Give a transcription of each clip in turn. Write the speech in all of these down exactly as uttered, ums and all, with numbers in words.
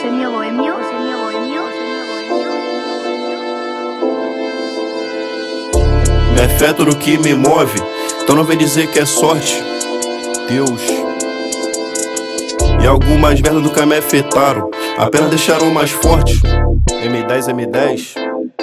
semi-bohemio, semi-bohemio, semi-bohemio. Minha fé é tudo que me move, então não vem dizer que é sorte. Deus. E algumas merdas nunca me afetaram, apenas deixaram mais forte. M dez, M dez.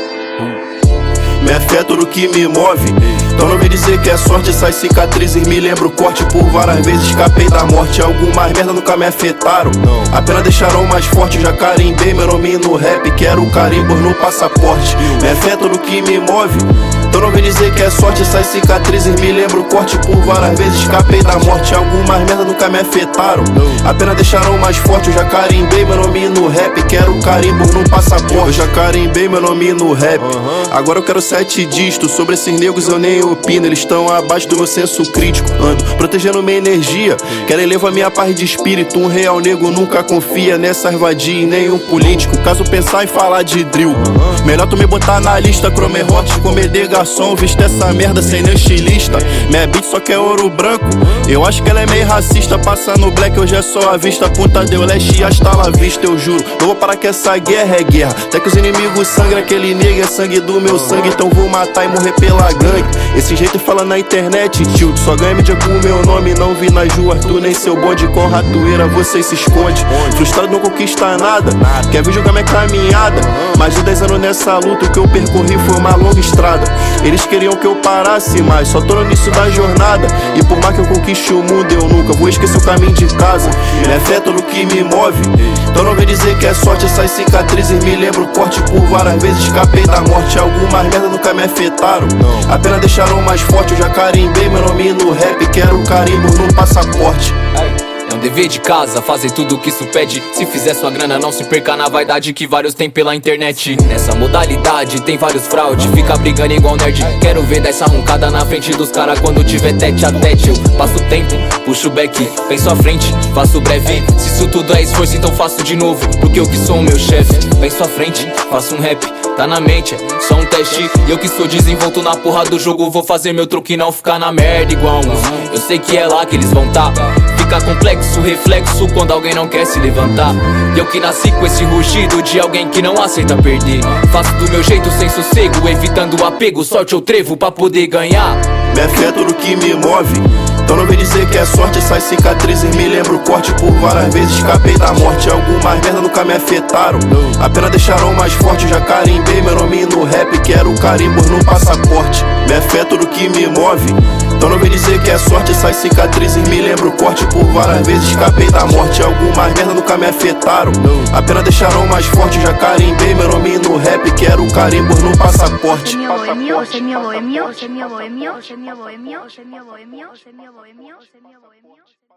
Minha fé é tudo que me move, então não vem dizer que é sorte. Essas cicatrizes me lembram o corte. Por várias vezes escapei da morte. Algumas merdas nunca me afetaram, apenas deixaram mais forte. Eu já carimbei meu nome no rap, quero carimbos no passaporte. Minha fé é tudo que me move, então não vem dizer que é sorte. Essas cicatrizes me lembram o corte. Por várias vezes escapei da morte. Algumas merdas nunca me afetaram, apenas deixaram mais forte. Eu já carimbei meu nome no rap, quero carimbos no passaporte. Eu já carimbei meu nome no rap, agora eu quero sete dígitos. Sobre esses negros eu nem opino, eles estão abaixo do meu senso crítico. Ando protegendo minha energia, querem levar minha paz de espírito. Um real negro nunca confia nessas vadias e nenhum político. Caso pensar em falar de drill, melhor tu me botar na lista. Chrome hot, comer de garçom, vista essa merda sem nem estilista. Minha beat só quer ouro branco, eu acho que ela é meio racista. Passa no black, hoje é só a vista. Punta deu leste e hasta la vista, eu juro. Não vou parar que essa guerra é guerra. Até que os inimigos sangram, aquele negro é sangue do meu sangue. Então vou matar e morrer pela gangue. Esse jeito fala na internet, tio, só ganha mídia com o meu nome. Não vi nas ruas, tu nem seu bonde com ratoeira, você se esconde. Frustrado não conquista nada, quer vir jogar minha caminhada. Mais de dez anos nessa luta, o que eu percorri foi uma longa estrada. Eles queriam que eu parasse, mas só tô no início da jornada. E por mais que eu conquiste o mundo, eu nunca vou esquecer o caminho de casa. Minha fé é tudo que me move, então não vem dizer que é sorte. Essas cicatrizes me lembram o corte. Por várias vezes escapei da morte. Algumas merdas nunca me afetaram, apenas deixaram mais forte. Eu já carimbei meu nome no rap, quero carimbo no passaporte. É um dever de casa, fazer tudo o que isso pede. Se fizer sua grana, não se perca na vaidade que vários tem pela internet. Nessa modalidade tem vários fraude, fica brigando igual nerd. Quero ver dessa roncada na frente dos caras quando tiver tete a tete. Eu passo o tempo, puxo o back, penso à frente, faço breve. Se isso tudo é esforço, então faço de novo, porque eu que sou o meu chefe. Penso à frente, faço um rap, tá na mente, é só um teste. E eu que sou desenvolto na porra do jogo, vou fazer meu truque e não ficar na merda igual uns. Eu sei que é lá que eles vão tá. Fica complexo, reflexo quando alguém não quer se levantar. E eu que nasci com esse rugido de alguém que não aceita perder. Faço do meu jeito sem sossego, evitando o apego. Sorte ou trevo pra poder ganhar. Minha fé é tudo que me move, então não vem dizer que é sorte. Essas cicatrizes me lembram o corte. Por várias vezes escapei da morte. Algumas merdas nunca me afetaram, apenas deixaram mais forte. Eu já carimbei meu nome no rap, quero carimbos no passaporte. Minha fé é tudo que me move, então não vem dizer que é sorte. Essas cicatrizes me lembram o corte. Por várias vezes escapei da morte. Algumas merdas nunca me afetaram, apenas deixaram mais forte. Eu já carimbei meu nome no rap, quero carimbos no passaporte. Semi-bohemio, semi-bohemio, semi-bohemio, semi-bohemio, semi-bohemio, semi-bohemio, semi-bohemio.